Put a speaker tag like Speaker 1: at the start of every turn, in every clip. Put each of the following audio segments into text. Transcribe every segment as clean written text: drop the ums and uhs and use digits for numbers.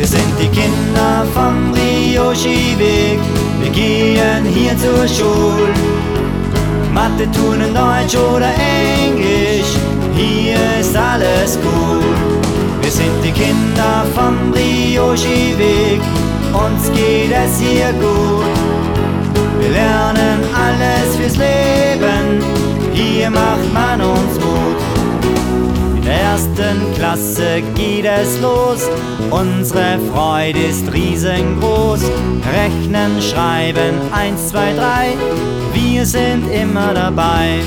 Speaker 1: Wir sind die Kinder vom Brioche-Weg, wir gehen hier zur Schule. Mathe, tun in Deutsch oder Englisch, hier ist alles gut. Wir sind die Kinder vom Brioche-Weg, uns geht es hier gut. Wir lernen alles fürs Leben, hier macht man uns Mut. In der ersten Klasse geht es los, unsere Freude ist riesengroß. Rechnen, schreiben, 1, 2, 3, wir sind immer dabei.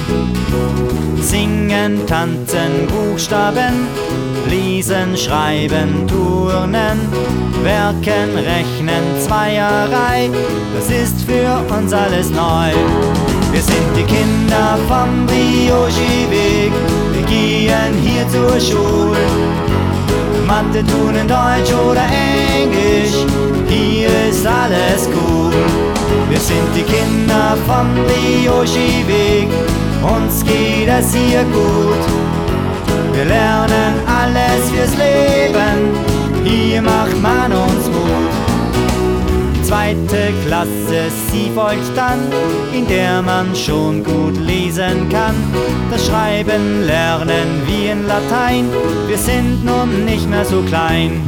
Speaker 1: Singen, tanzen, Buchstaben, lesen, schreiben, turnen, werken, rechnen, Zweierei, das ist für uns alles neu. Wir sind die Kinder vom Brioche-Weg, wir gehen hier zur Schule. Mathe, tun in Deutsch oder Englisch, hier ist alles cool. Wir sind die Kinder vom Brioche-Weg, uns geht es hier gut. Wir lernen alles fürs Leben, hier macht man uns Mut. Die zweite Klasse, sie folgt dann, in der man schon gut lesen kann. Das Schreiben lernen wie in Latein, wir sind nun nicht mehr so klein.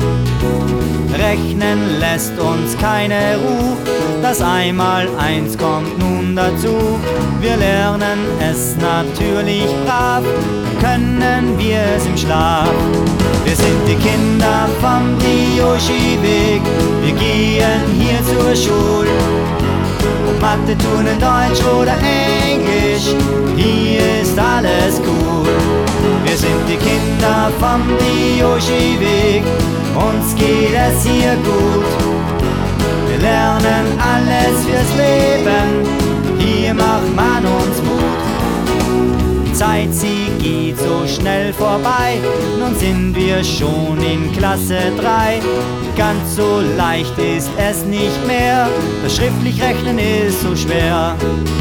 Speaker 1: Rechnen lässt uns keine Ruhe, das Einmaleins kommt nun dazu. Wir lernen es natürlich brav, können wir es im Schlaf. Wir sind die Kinder vom Brioche-Weg, wir gehen hier zur Schule. Mathe, tun in Deutsch oder Englisch, hier ist alles cool. Wir sind die Kinder vom Brioche-Weg, uns geht es hier gut. Wir lernen alles fürs Leben, hier macht man uns Mut. Die Zeit, sie geht so schnell vorbei, nun sind wir schon in Klasse 3. Ganz so leicht ist es nicht mehr, das schriftlich Rechnen ist so schwer.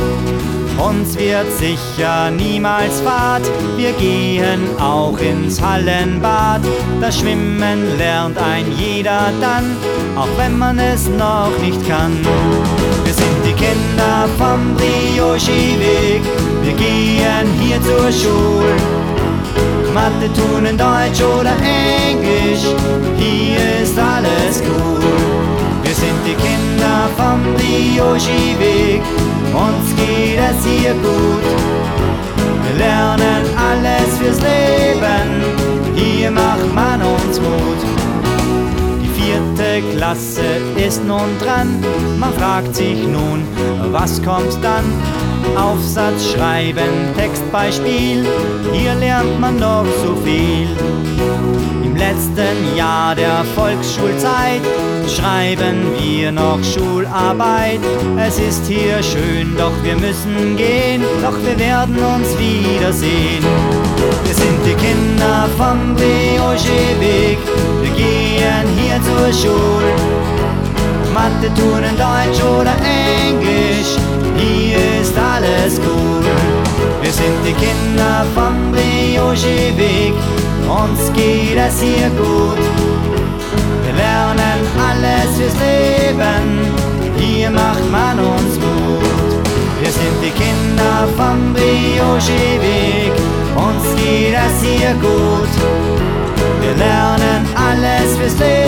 Speaker 1: Uns wird sicher niemals fad, wir gehen auch ins Hallenbad. Das Schwimmen lernt ein jeder dann, auch wenn man es noch nicht kann. Wir sind die Kinder vom Brioche-Weg, wir gehen hier zur Schule. Mathe, tun in Deutsch oder Englisch, hier ist alles cool. Wir sind die Kinder vom Brioche-Weg, uns geht es hier gut. Wir lernen alles fürs Leben, hier macht man uns Mut. Die vierte Klasse ist nun dran, man fragt sich nun, was kommt dann? Aufsatz schreiben, Textbeispiel, hier lernt man doch so viel. Im letzten Jahr der Volksschulzeit schreiben wir noch Schularbeit. Es ist hier schön, doch wir müssen gehen, doch wir werden uns wiedersehen. Wir sind die Kinder vom Brioche-Weg, wir gehen hier zur Schule. Mathe, tun in Deutsch oder Englisch, hier ist alles cool. Wir sind die Kinder vom Brioche-Weg, uns geht es hier gut. Wir lernen alles fürs Leben, hier macht man uns Mut. Wir sind die Kinder vom Brioche-Weg, uns geht es hier gut. Wir lernen alles fürs Leben.